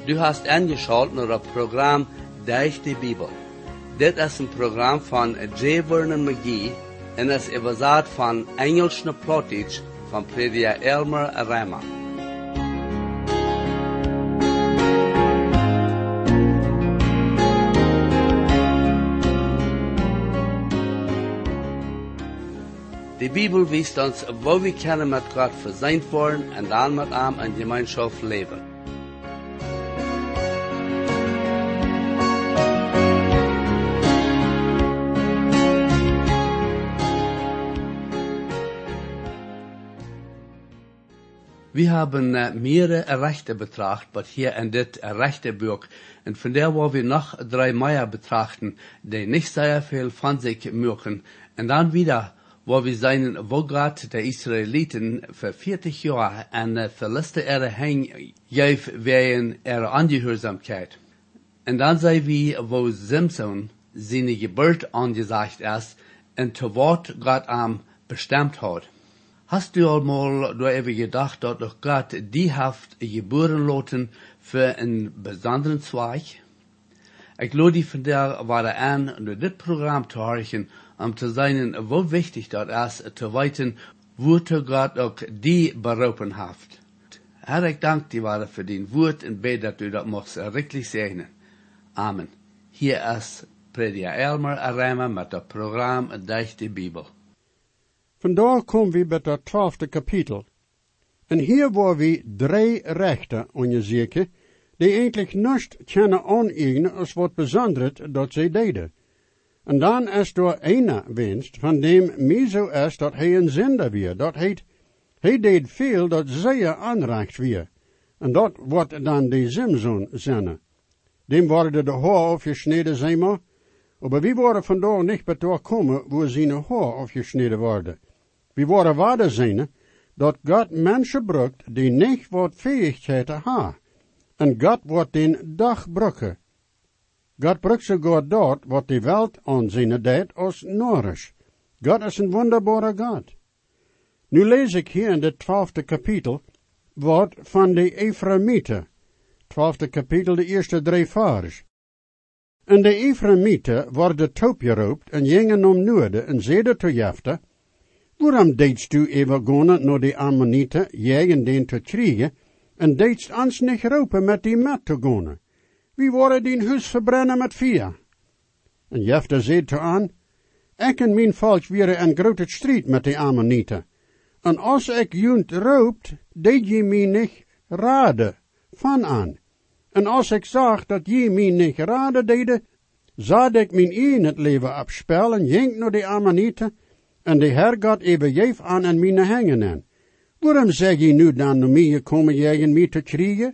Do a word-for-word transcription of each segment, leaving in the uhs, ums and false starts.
Du hast eingeschaltet naar het programma Durch die Bibel. Dit is een programma van J. Vernon McGee en is überzet van Engels naar Plattdeutsch van prediker Elmer Rama. De Bibel wijst ons, wo we kunnen met God verzeind worden en dan met hem in gemeenschap leven. We hebben uh, mehrere Rechte betracht, wat hier in dit Rechtebuch, und von der wollen wir noch drei mehr betrachten, die nicht sehr viel von sich machen, und dann wieder, wo wir sehen, wo Gott der Israeliten für vierzig Jahre eine verletzte Erde hängen, wegen ihrer Angehörsamkeit. Und dann sehen wir, wo Simson seine Geburt angesagt ist, und zu Wort Gott am bestimmt hat. Hast du einmal da even gedacht, dass doch Gott die Haft geboren lassen für einen besonderen Zweig? Ich glaube, die von der war da an, nur das Programm zu horchen, um zu sein, wo wichtig das ist, zu weiten, wozu Gott auch die berufen hat. Herr, ich danke dir für den Wort und bete, dass du das machst, wirklich segnen. Amen. Hier ist Prediker Elmer Rama mit dem Programm Durch die Bibel. Vandaag komen we bij het twaalfde kapitel. En hier waar we drie rechten onderzoeken, die eigenlijk niets kunnen aaneigenen als wat bezonderd dat zij deden. En dan is er een winst, van dem mij zo is dat hij een zender weer, dat hij, hij deed veel dat zeer aanrecht weer. En dat wordt dan de Simson zinnen. Dem worden de haar afgesneden, zeg maar, maar we worden vandaag niet bij daar komen, waar zijn haar afgesneden worden. We worden waarde zijn dat God mensen brukt die niet wat fähigheden hebben. En God wordt den dag brukken. God brukt sogar dat wat de wereld aan zijn deed als norisch. God is een wonderbare God. Nu lees ik hier in het twaalfde kapitel wat van de Ephraimieten. Twaalfde kapitel, de eerste drie vers. En de Ephraimieten worden toopgeroopt en gingen om noorden en zeiden tot Jefta: waarom deedst u even gaan naar de Ammonieten, jagen den te krijgen, en deedst ons niet roepen met die met te gaan? Wie worden die huis verbrennen met vuur? En Jefta zei te aan: ik en mijn volk waren een grote strijd met de Ammonieten. En als ik junt roopt, deed je mij niet raden, van aan. En als ik zag dat je mij niet raden deden, zat ik mijn een het leven afspelen, ging naar de Ammonieten, en de Heer God even jeef aan en mijn hangen aan. Waarom zeg je nu dan naar mij gekomen jij en mij te krijgen?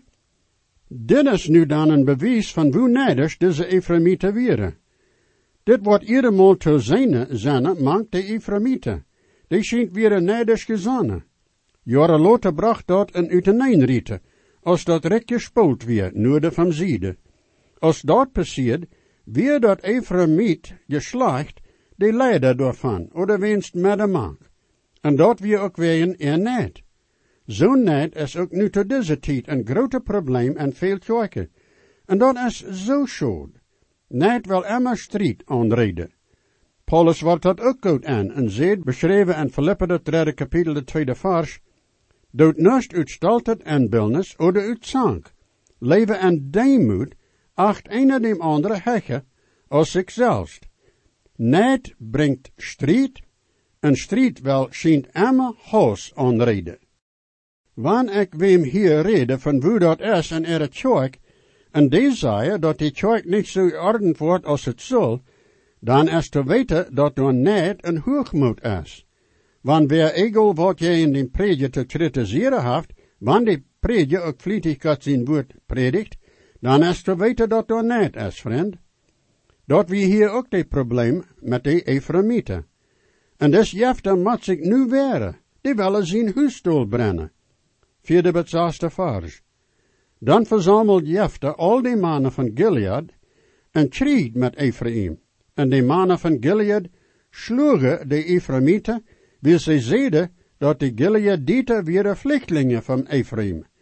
Dit is nu dan een bewijs van hoe neidig deze Ephraimieten waren. Dit wordt iedermaal te zijn, zijn, mank de Ephraimieten. Die schijnt weer neidig gezonnen. Jaren later bracht dat een uiteenrieten, als dat rek gespoeld weer, noorden van zijde. Als dat passiert, weer dat Ephraimiet geslacht, de leider daarvan, oder winst met de mank. En dat weer ook weer een neid. Zo'n neid is ook nu tot deze tijd een grote probleem en veel kerken. En dat is zo schade. Neid wil immer strijd aanreden. Paulus wordt dat ook goed aan en zegt, beschreven in Filippen het derde kapitel, de tweede vers: doet nust uit staltet en bilnis oder uit zank. Leven en deemoed, acht een dem andere hecher als zichzelf. Neid brengt strijd, en strijd wel schijnt immer haas aanreden. Wanneer ik wem hier rede van hoe dat is in er kerk, en die zei dat die kerk niet zo geordend wordt als het zal, dan is te weten dat er neid een hoogmoed is. Want weer egal wat je in de predje te kritiseren heeft, wanneer die predje ook vlietig God zijn woord predikt, dan is te weten dat er neid is, vriend. Dat we hier ook dit probleem met de Ephraimieten. En dus Jefta moet zich nu weren. Die willen zijn huisstoel brennen. Vierde bet zesde vers. Dan verzamelt Jefta al die mannen van Gilead en kriegt met Ephraim. En de mannen van Gilead sloegen de Ephraimieten, wie ze zeiden dat de Gileaditen weer vluchtelingen van Ephraim.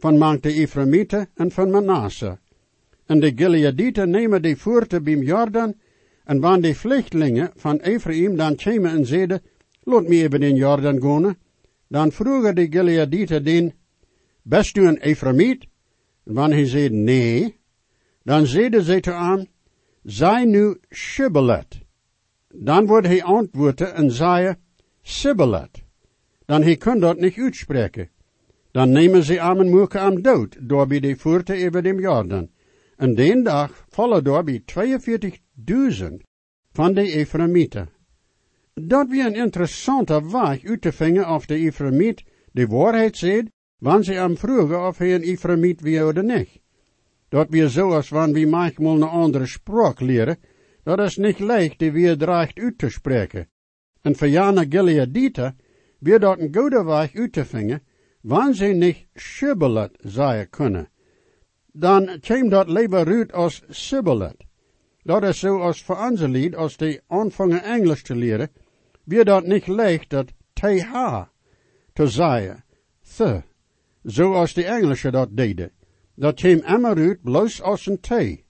van mank de Ephraimieten en van Manasse. En de Gileadieten nemen die voerte bij Jordan, en wanneer de vluchtelingen van Ephraim dan kwamen en zeiden, laat me even in Jordan gaan, dan vroegen de Gileadieten den, best u een Ephraimiet? En wanneer hij zei nee, dan zeiden ze te hem, zij nu Shibboleth. Dan wordt hij antwoorden en zei, Sibboleth. Dan hij kon dat niet uitspreken. Dan nemen ze hem en maken hem dood, door bij de voerte over de Jordan. En den dag vallen door bij tweeënveertigduizend van de Ephraimieten. Dat weer een interessante weg uit te vinden of de Ephraimiet de waarheid zegt, wanneer ze hem vroegen of hij een Ephraimiet weer of niet. Dat weer zoals wanneer we manchmal een andere spraak leren, dat is niet leicht die weer dreigt uit te spreken. En voor Jana Gileadieten weer dat een goede weg uit te vinden, wanneer ze niet Shibboleth zeggen kunnen. Dan kwam dat liever uit als Sibboleth. Dat is zo als voor onze lied, als die aanvangen Engels te leren, weer dat niet leicht dat th te zeggen, th, zoals de Engelsen dat deden. Dat kwam immer uit bloos als een t.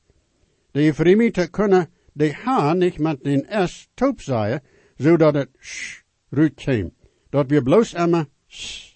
De Ephraimieten kunnen de h niet met een s toop zeggen, zodat het sh uit kwam. Dat weer bloos immer s.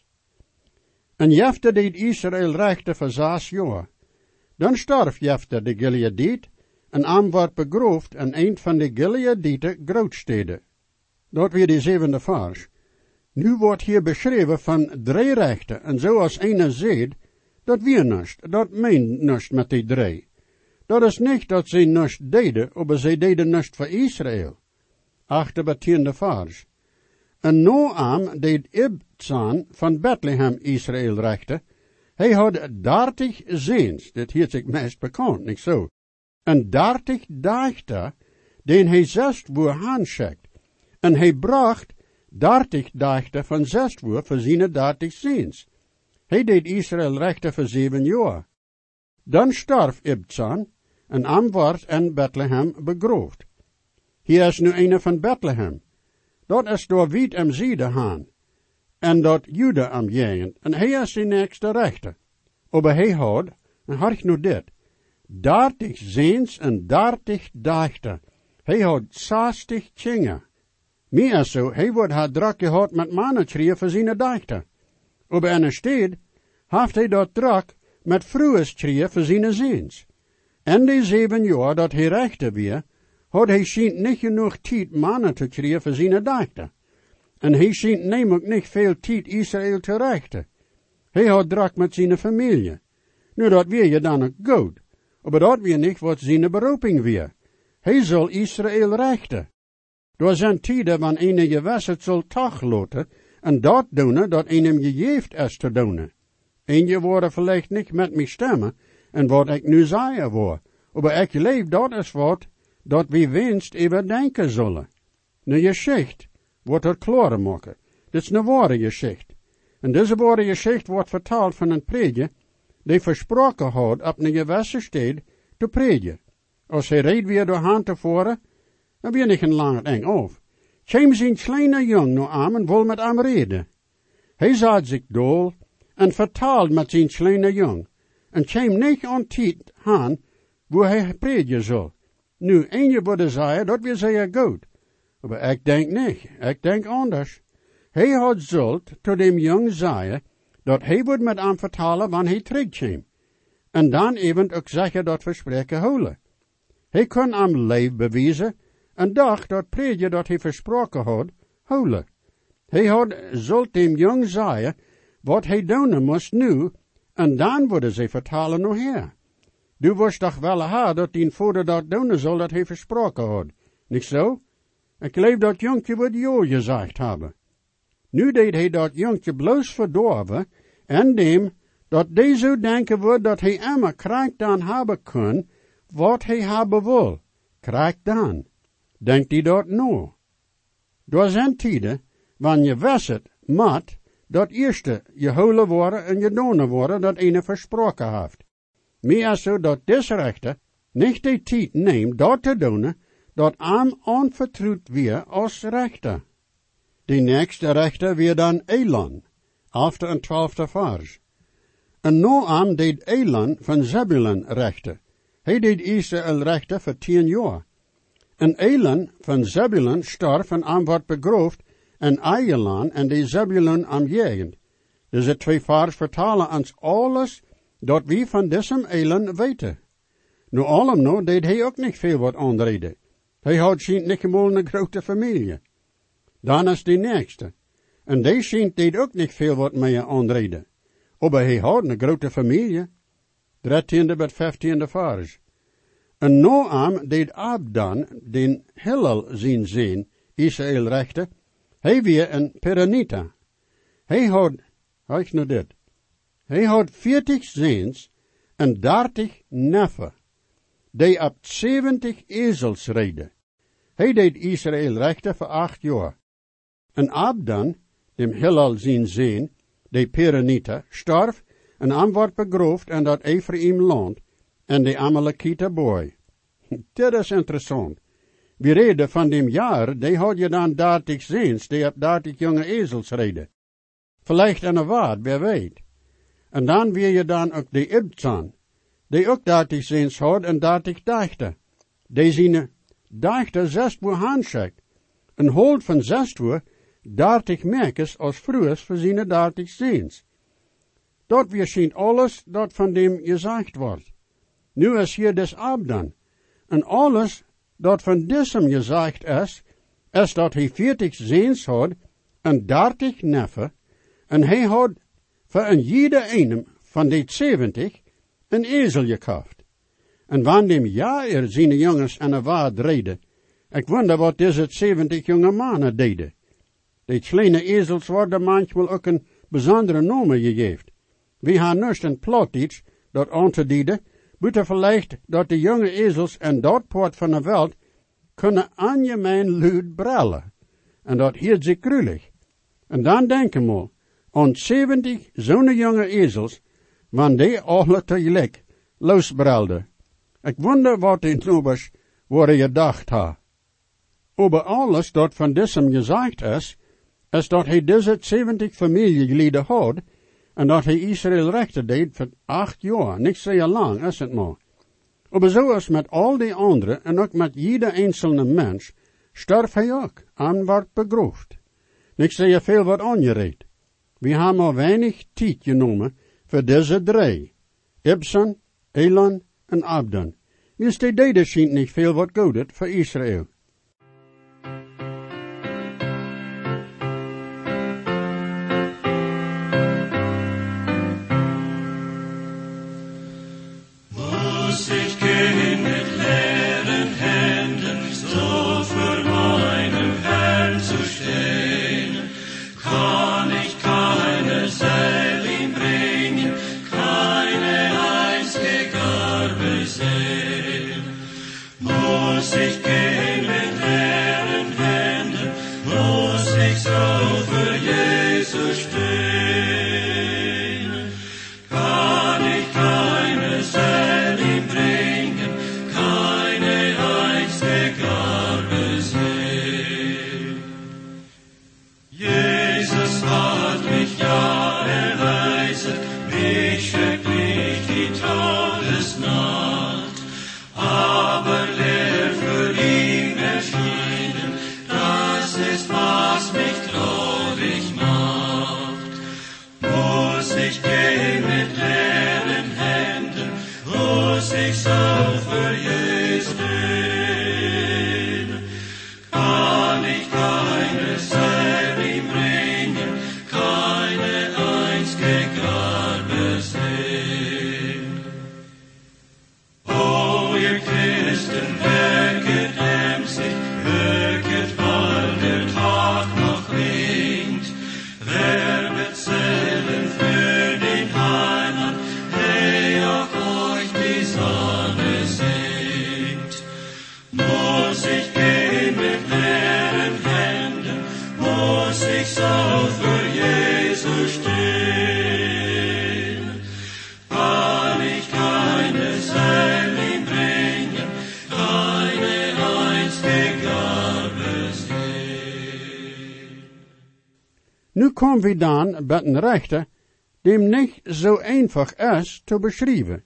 En Jefte deed Israël rechten voor zes jaar. Dan starf Jefte de Gileadiet, en am werd begroofd in een van de Gileadieten grootsteden. Dat weer de zevende vers. Nu wordt hier beschreven van drie rechten, en zoals ene zegt, dat weer nust, dat meent nust met die drie. Dat is niet dat ze nust deden, maar ze deden nust voor Israël. Achter de tiende vers. En Noam deed Ibzan van Bethlehem Israël rechten. Hij had dertig zeens, dit hield zich meest bekend, niet zo. En dertig dachten, den hij zes woer handschikt. En hij bracht dertig dachten van zes woer voor zijn dertig zeens. Hij deed Israël rechten voor zeven jaar. Dan starf Ibzan, en am wordt in Bethlehem begroofd. Hier is nu een van Bethlehem. Dat is door wiet en ziede haan. En dat Juda am jengend. En hij is de nächste rechter. Maar hij had, en hark nu dit, dertig zeens en dertig dachten. Hij had zestig tjingen. Meer zo, hij wordt haar drak gehad met mannetschrieën voor zijn dachten. Maar in een stad heeft hij dat drak met vrouwenschrieën voor zijn zeens. En die zeven jaar dat hij rechter weer, had hij schijnt niet genoeg tijd mannen te krijgen voor zijn dachten. En hij schijnt namelijk niet veel tijd Israël te rechten. Hij had drak met zijn familie. Nu dat weer je dan ook goed. Maar dat weer niet wat zijn beroeping weer. Hij zal Israël rechten. Door zijn tijden van een je wesset zal toch loten, en dat doen dat een hem gegeeft is te doen. En je worden vielleicht niet met mij stemmen, en wat ik nu zeggen word. Maar ik leef dat is wat, dat we winst even denken zullen. Nu geschicht wordt er klaar maken. Dit is een ware geschicht. En deze ware geschicht wordt vertaald van een prediker, die versproken had op een gewisse stad te prediken. Als hij reed weer door hand te voeren, dan weer niet een lange eng af. Kwam zijn kleine jong naar aan en wil met hem reden. Hij zat zich dol en vertaald met zijn kleine jong. En kwam niet aan tijd aan, waar hij prediken zal. Nu, en je bude zeggen, dat we zeggen goed. Maar ik denk niet, ik denk anders. Hij had zult tot dem jong zeggen, dat hij wordt met hem vertalen wanneer hij terugkwam. En dan even ook zeggen dat verspreken houden. Hij kon hem leef bewijzen, en dacht dat prediker dat hij versproken had, houden. Hij had zult dem jong zeggen, wat hij doen moest nu, en dan worden ze vertalen nog her. Du was toch wel haar dat die vader dat doen zal dat hij versproken had. Niet zo? Ik geloof dat jonkje wat jo gezegd hebben. Nu deed hij dat jonkje bloos verdorven, en dem, dat deze denken wordt dat hij immer krijgt dan hebben kon, wat hij hebben wil. Krijgt dan. Denkt hij dat nou? Door zijn tijden, wanneer je wisset, mat, dat eerste je holen worden en je donen worden dat ene versproken heeft. Meer zo dat deze rechter niet de tijd neemt dat te doen, dat aan onvertrouwd weer als rechter. De nächste rechter weer dan Elon, after een twaalfde vers. En Noam deed Elan van Zebulun rechten. Hij deed Israël rechten voor tien jaar. En Elan van Zebulun starf en aan wordt begroofd en Ajelan en de Zebulun am jegend. Dus het twee vaders vertalen ons alles dat we van diesem Elan weten. Nu allem nou deed hij ook niet veel wat aanreden. Hij had schijnt niet eenmaal een grote familie. Dan is de nächste. En die schijnt deed ook niet veel wat meer aanreden. Maar hij had een grote familie. dertiende tot vijftiende vers. En Noam deed Abdan, den Hillel zien zien, Israël rechte, hij weer een Perenita. Hij had, ik nu dit, hij had veertig zoons en dertig neffen, die op zeventig ezels reden. Hij deed Israël rechten voor acht jaar. En Abdan, dem Hillel zien zien, de Perenita, starf en aan wordt begroofd en dat Ephraim land en de Amalekite boy. Dit is interessant. We reden van dem jaar, die had je dan dertig zoons, die op dertig jonge ezels reden. Vielleicht een waard, wie weet. En dan weer je dan ook de Ibzan, die ook dertig zoons had en dertig dachten. Die zijn dachten zes uur handschakt. En holt van zes uur dertig merkers als vroegers voor zijn dertig zoons. Dat weer schijnt alles dat van dem gezegd wordt. Nu is hier des Abdan. En alles dat van diesem gezegd is, is dat hij veertig zoons had en dertig neffen, en hij had voor een jede ene van die zeventig een ezel gekocht. En van dem jaar er zijn jongens en een waard reden, ik wonder wat deze zeventig jonge mannen deden. Die kleine ezels worden manchmal ook een bijzondere naam gegeven. We hebben nust een plot iets dat aan te dienen, buiten vielleicht dat de jonge ezels en dat poort van de wereld kunnen aangemeen luid brullen. En dat hield ze krulig. En dan denken we aan zeventig zo'n jonge ezels, want die alle tegelijk losbrulden. Ik wonder wat in Nobers worden gedacht ha. Over alles dat van diesem gezegd is, is dat hij deze zeventig familieleden had, en dat hij Israël rechten deed voor acht jaar, niet zo lang is het maar. Maar zoals met al die anderen, en ook met ieder enkele mens, sterft hij ook, en wordt begroofd. Niet zo veel wat aangereed. We hebben maar weinig tijd genomen voor deze drie. Ibzan, Elan en Abdan. Dus die deden schijnt niet veel wat goedet voor Israël. Nu komen we dan bij een rechter dem niet zo einfach is te beschrijven.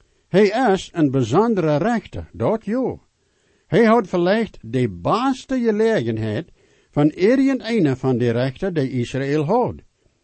Hij is een bijzondere rechter, dat jo. Hij had vielleicht de beste gelegenheid van irgendeine van die rechten die Israël had.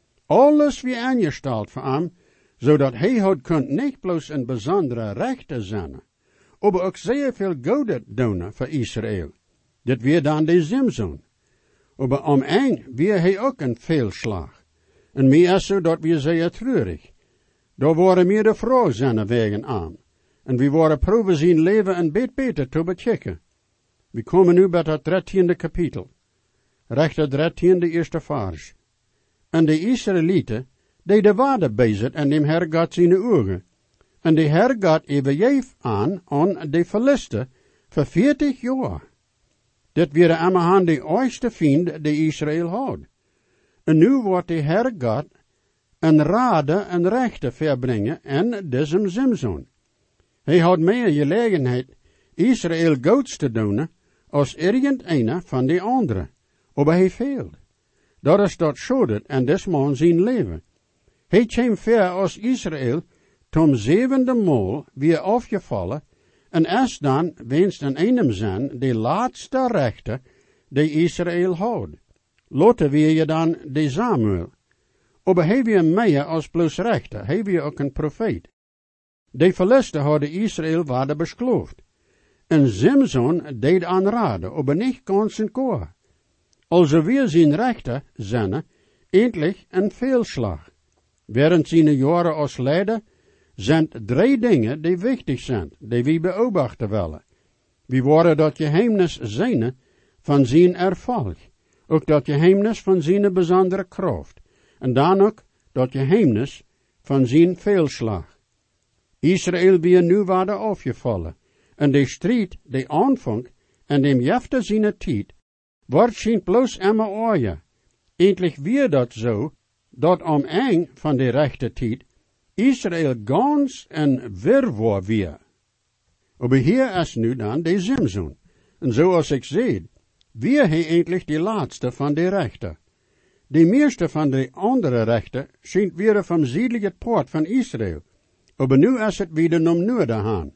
Alles wie aangesteld voor hem, zodat hij had kunt niet bloos een bijzondere rechter zijn, maar ook zeer veel goede doen voor Israël. Dit weer dan de Simson. Maar om een weer hij ook een feilslag. En meer is zo dat we zeer treurig. Daar waren meer de vrouw zijn wegen aan. En we waren proeven zijn leven een beetje beter te bechecken. We komen nu bij het dertiende kapitel. Recht het dertiende eerste vers. En de Israëlieten, die de waarde bezit en dem Herr God zijn ogen. En de Herr God overgeef aan aan de Philisten voor veertig jaar. Dit weer aan de oudste vriend die Israël had. En nu wordt de Herr God een rade en rechte verbrengen en diesem Simson. Hij had meer gelegenheid Israël goeds te doen als irgendeine van de anderen. Maar hij veelt. Dat is dat schodet en des man zijn leven. Hij kwam ver als Israël tom zevende maal weer afgevallen en is dan wenst in einem zijn de laatste rechter die Israël had. Later weer je dan de Samuel. Maar hij weer meer als plus rechter, hij weer ook een profeet. De Philisten hadden Israël waarde beschloofd. En Simson deed aanraden, maar niet ganz en koor. Also weer zijn rechter zijn, eindelijk een feilslag. Während zijn jaren als leider zijn drie dingen die wichtig zijn, die we beobachten willen. We worden dat geheimnis zijn van zijn erfolg, ook dat geheimnis van zijn bijzondere kracht, en dan ook dat geheimnis van zijn feilslag. Israël weer nu waren afgevallen, en de strijd, de aanvang, en dem jefte zijn tijd, wordt schijnt bloos immer ooien. Eindelijk weer dat zo, dat om een van de rechte tijd, Israël gans en wirwar weer. Maar hier is nu dan de Simson. En zoals ik zei, weer hij eindelijk de laatste van de rechten. De meeste van de andere rechten schijnt weer van zuidelijk poort van Israël. Maar nu is het weer om noorden gaan.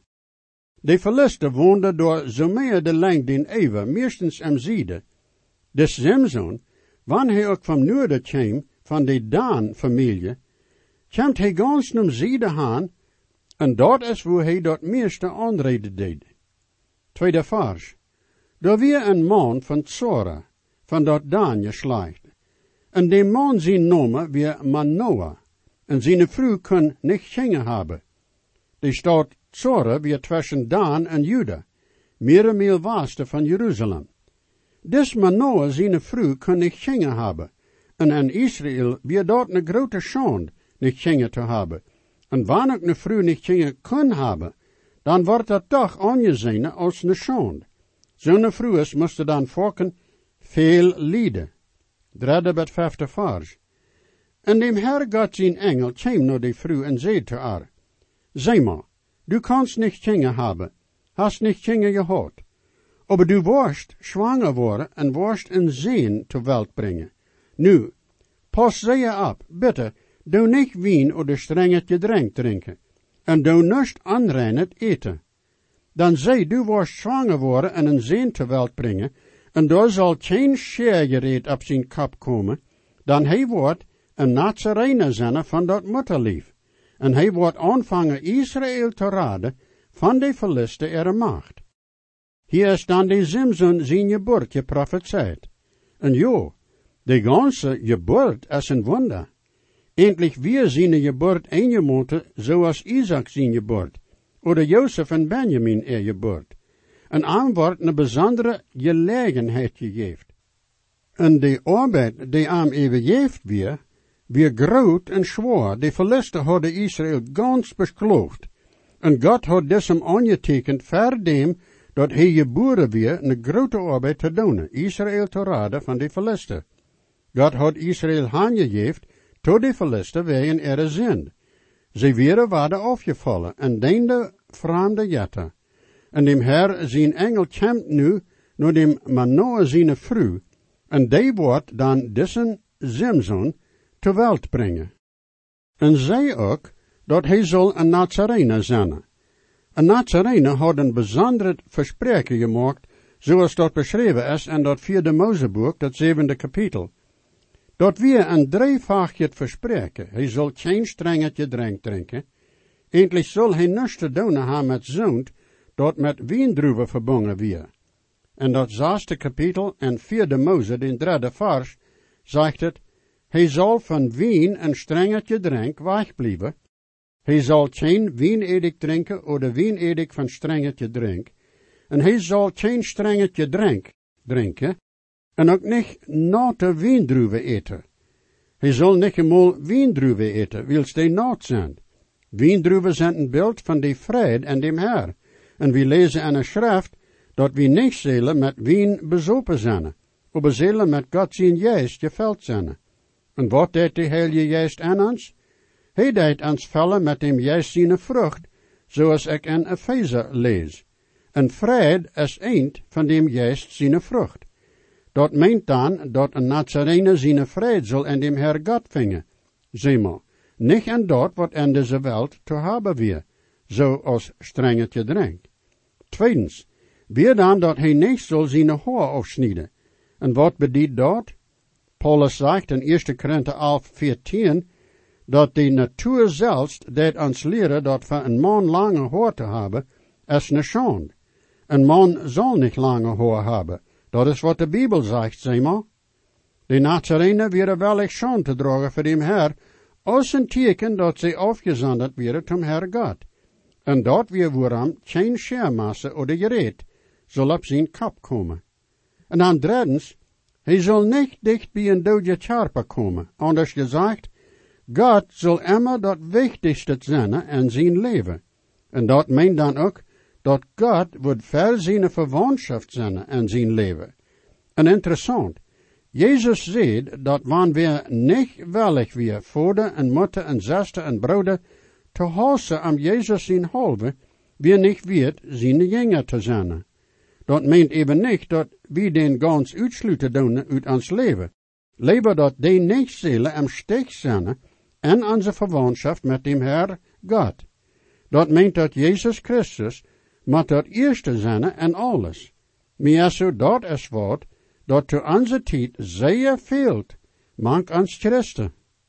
De Philisten woonden door zo meer de lengte den eeuwen, meestens am zuiden. De Simson, wanneer hij ook van noorden kwam, van de Daan-familie, kwam hij gans naar zuiden gaan, en dat is waar hij dat meeste aanreden deed. Tweede vers. Daar weer een man van Zora, van dat Daan geslacht. En de man zijn naam weer Manoah, en zijn vrouw kon niet gingen hebben. De stad Zora weer tussen Daan en Juda, meer en meer waaste van Jeruzalem. Des Manoah zijn vrouw kon niet gingen hebben, en in Israël weer dat een grote schande niet gingen te hebben. En wanneer een vrouw niet gingen kon hebben, dan wordt dat toch aangezien als een schande. Zo'n vrouw is moest dan volken veel lijden. Derde bij het vijfde vers. En dem Herr God zijn engel kwam naar de vrouw en zei te haar, zeg maar, du kannst niet gingen hebben, hast niet gingen gehad. Aber du worst schwanger worden en worst een zeen ter welt brengen. Nu, pas zeer op, bitte, doe niet wien oder strenget gedränk drinken, en doe nust anreinet eten. Dan zei, du worst schwanger worden en een zeen ter welt brengen, en daar zal geen scheergereed op zijn kop komen, dan hij wordt een Nazarener zijn van dat mutterlief, en hij wordt aanvangen Israël te raden van de Philisten er macht. Hier is dan de Simson zijn geboorte geprofeteerd. En jo, de ganze geboorte is een wonder. Eindelijk weer zijn geboorte eengematen zoals Isaac zijn geboorte, oder Jozef en Benjamin er geboorte. En aan wordt een bijzondere gelegenheid gegeven. En de arbeid die aan overgeeft weer, weer groot en zwaar. De Philisten hadden Israël gans beschloofd. En God had desem aangetekend voor dem dat hij geboren weer een grote arbeid te doen, Israël te raden van de Philisten. God had Israël aangegeven tot de Philisten wegen er zin. Ze weer waren afgevallen en deende vreemde jetten. En dem Herr zijn engel komt nu naar dem Manoah zijn vrouw, en die wordt dan dessen Simson ter welt brengen. En zei ook, dat hij zal een Nazarener zijn. Een Nazarener had een bijzonder verspreken gemaakt, zoals dat beschreven is in dat vierde Mozeboek, dat zevende kapitel. Dat weer een drievoudig verspreken. Hij zal geen strengetje drank drinken. Eindelijk zal hij niets te doen hebben met zout, dat met wijndruven verbonden weer. En dat zesde kapitel en vierde Moze, den derde vers, zegt het, hij zal van wien een strengetje drank wegblijven. Hij zal geen wijnedik drinken, of de wijnedik van strengetje drink. En hij zal geen strengetje drank drinken, en ook niet natte wijndruven eten. Hij zal niet eenmaal wijndruven eten, wils die nat zijn. Wijndruven zijn een beeld van die vrede en dem Heer. En we lezen in een schrift, dat we niet zullen met wien bezopen zijn, maar zullen met God zijn geest gevuld zijn. En wat deed de Heilige Geest aan ons? Hij deed ons vullen met dem Geest zijn vrucht, zoals ik in Efeze lees. En vrede is een van dem Geest zijn vrucht. Dat meent dan dat een Nazarener zijn vrede zal in dem Heer God vingen. Zie maar, niet in dat wat in deze wereld te hebben weer, zoals strengetje drank. Tweedens, weer dan dat hij niet zal zijn haar afsnijden. En wat bedient dat? Paulus zegt in eerste Korinthe elf veertien, dat de natuur zelfs deed ons leren dat voor een man lange haar te hebben, is een schande. Een man zal niet lange haar hebben. Dat is wat de Bijbel zegt, zeg maar. De Nazarener werden wel echt schande te dragen voor dem Heer, als een teken dat zij afgezonderd werden zum Heer God. En dat weer waarom geen schermasse of de gereed zal op zijn kop komen. En dan drittens, hij zal niet dicht bij een dode charpe komen. Anders gezegd, God zal immer dat wichtigste zijn in zijn leven. En dat meent dan ook, dat God wordt ver zijn verwantschap zijn in zijn leven. En interessant, Jezus zei dat wanneer we niet willig weer vader en moeder en zuster en broeder te huizen am Jezus zijn halve, weer niet weet zijn jünger te zijn. Dat meent even niet dat we den gans uitsluiten doen uit ons leven. Liever dat die niet zullen am stich zijn en onze verwantschap met dem Heer God. Dat meent dat Jezus Christus moet dat eerste zijn en alles. Maar zo dat is wat, dat te onze tijd zeer veelt, mank ons Christen.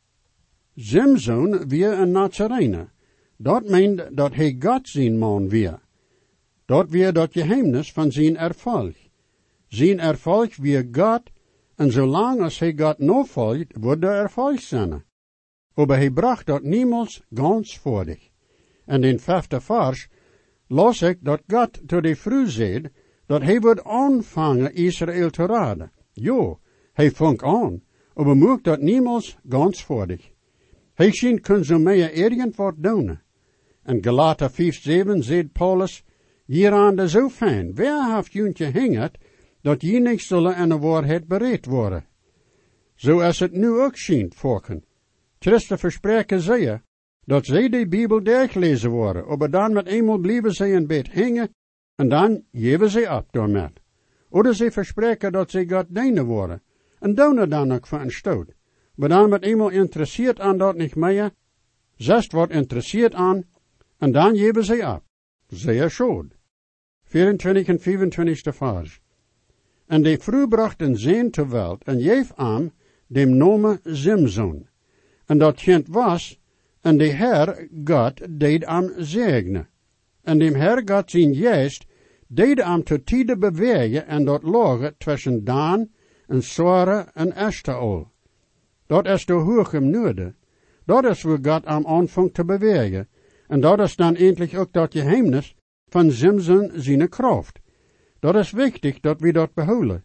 Simson weer een Nazarener. Dat meent dat hij God zijn man weer. Dat weer dat geheimnis van zijn erfolg. Zijn erfolg weer God, en zolang als hij God nog volgt, wordt er erfolg zijn. Maar hij bracht dat niemals ganz voordig. En in vijfde vers las ik dat God tot de vrouw zei, dat hij wordt aanvangen Israël te raden. Jo, hij vangt aan, maar mocht dat niemals ganz voordig. Hij schijnt kun zo meer ergens wat doen. En Galater vijf zeven zegt Paulus, hieraan de zo fijn, wer heeft juntje hingert, dat je niet zullen in de waarheid bereid worden. Zo is het nu ook schijnt, volken. Christen verspreken zeer, dat zij de Bijbel doorgelezen worden, maar dan met eenmaal blijven zij in bed hangen, en dan geven zij op daarmee. Of zij verspreken dat zij God dienen worden, en doen er dan ook voor een stoot. Maar dan met eenmaal interesseert aan dat niet meer, zest wordt interesseert aan, en dan geven zij op. Zeer schuld. vierentwintig en vijfentwintigste vers. En de vrouw bracht een zoon ter wereld, en geef aan dem nome Simson. En dat kind was, en de Heer God deed am zegnen. En dem Heer God zijn geest deed am tot tijden bewegen, en dat lagen tussen Daan en Sora en Eshtaol. Dat is de hoogem noorden. Dat is waar God am aanvangt te bewegen. En dat is dan eindelijk ook dat geheimnis van Simson zijn kracht. Dat is wichtig dat we dat behouden.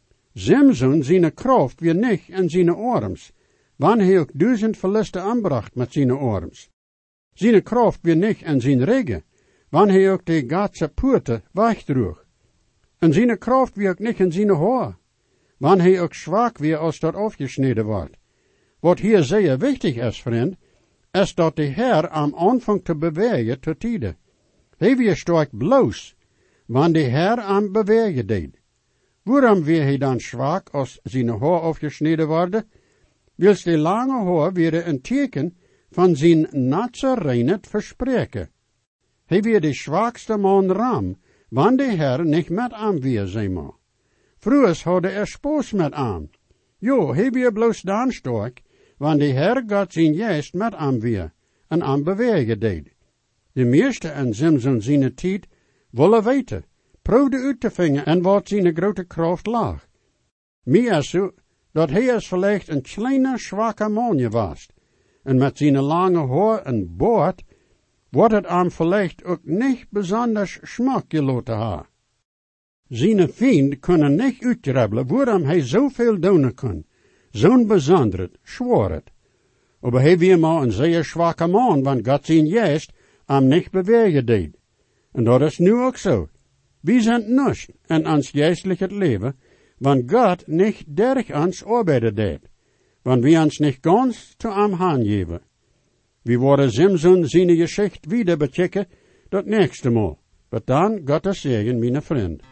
Simson zijn kracht weer niet in zijn arms, wanneer hij ook duizend verlisten aanbracht met zijn arms. Zijn kracht weer niet in zijn regen, wanneer hij ook de Godse poorten wegdroeg. En zijn kracht weer ook niet in zijn haar, wanneer hij ook zwak weer als dat afgesneden wordt. Wat hier zeer wichtig is, vriend, is dat de Heer am aanvang te bewegen tot tijden. Hij weer sterk bloos, wanneer de Heer am bewegen deed. Waarom weer hij dan zwak als zijn haar afgesneden worden? Wils de lange haar weer een teken van zijn Nazarenet verspreken. Hij weer de zwakste man ram, wanneer de Herr niet met aan weer zijn maar. Vroeger hadden er spoos met aan. Jo, hij weer bloos dan sterk, wanneer de Herr God zijn juist met aan weer en aan bewegen deed. De meeste en Simson zijn tijd willen weten, proefde uit te vingen en wat zijn grote kracht lag. Meer zo, dat hij is vielleicht een kleine, zwakke manje was. En met zijn lange haar en baard, wordt het aan vielleicht ook niet besonders smaak gelaten ha. Zijn vriend kunnen niet uitrebbelen waarom hij zoveel doen kan. Zo'n besonderd, zwaar het. Maar hij weer maar een zeer zwakke man, want God zijn juist am niet bewegen deed. En dat is nu ook zo. We zijn niets en ons geestelijk het leven, want God niet derg ons arbeiden deed. Want we ons niet ganz te am haan geven. We worden Simson zijn geschicht wieder bechecken, dat nächste Mal. Maar dan, Gottes zegen, mijn vriend.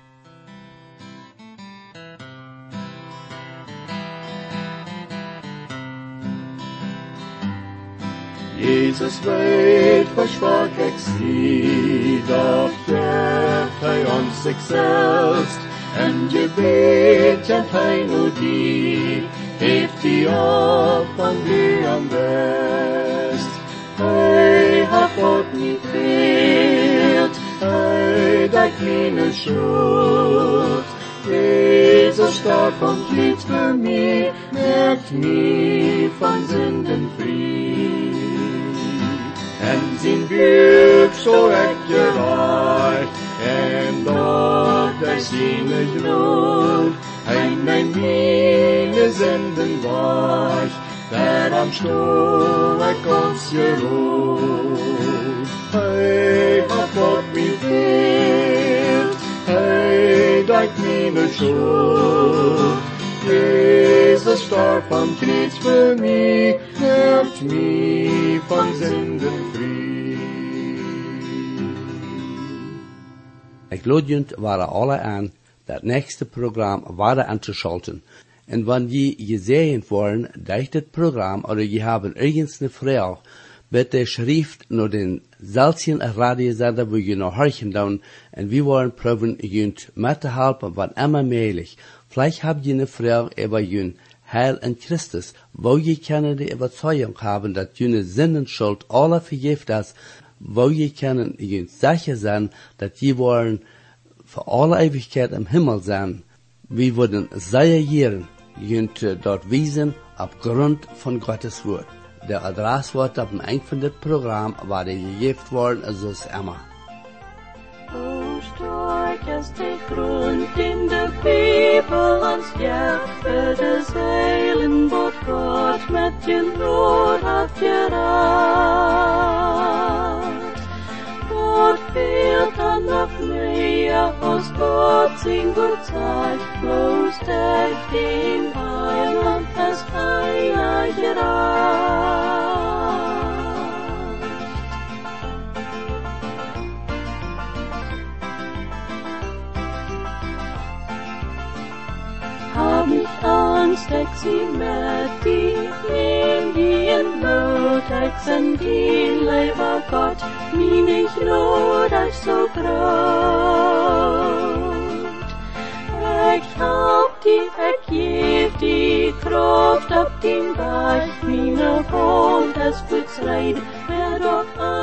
Jesus weet, versprach ik zie, dat geeft hij ons zichzelf, en je weet, en hij nu die, heeft die op van wie am best. Hij hat God niet veelt, hij dat mijn schuld. Jezus starb vom Kreuz für mich, merkt mich von Sünden frei. En zijn buik zo echt gereicht, en dort er seine Glut, hij mijn meine Sünden weich, der am Stuhl er kommt's geruht. Hij hat Gott mich veelt, hij dat meine Schuld. Jesus starb am Kreuz für mich, merkt mich von Sünden frei. Ik lodjend waren alle aan dat nächste Programm waren anzuschalten. En wann je gesehen worden, durch das Programm oder je haben irgendeine eine Frau, bitte schrift nur den seltenen Radiosender, wo je noch horchen down, und wir wollen proben, jünt mitzuhelfen, wann immer möglich. Vielleicht habt ihr eine Frau über jün Heil in Christus, wo je können die Überzeugung haben, dass jüne Sinnenschuld alle vergift ist, wo je können jün sicher sein, dass die wollen für alle Ewigkeit im Himmel sein. Wir würden sehr gern jünt dort wiesen, aufgrund von Gottes Wort. Der Adresswort auf dem Ende von dem Programm war der gegeben worden, also ist immer. O stark ist der Grund, den der Bibel uns gibt, für das Heilen, wo Gott mit den Not hat gerat. Gott fehlt an der Flehe, aus Gott sin gut Zeit, bloß deckt den Heiland, es keiner gerat. Hab nicht Angst, ich sie mit dir, nehm die in Not, ich sind die Leiber Gott, wie nicht Not, ich so groß. Ich hab die, ich geb die Kraft ab den Weich, meine Hand, es wird's leid, wer doch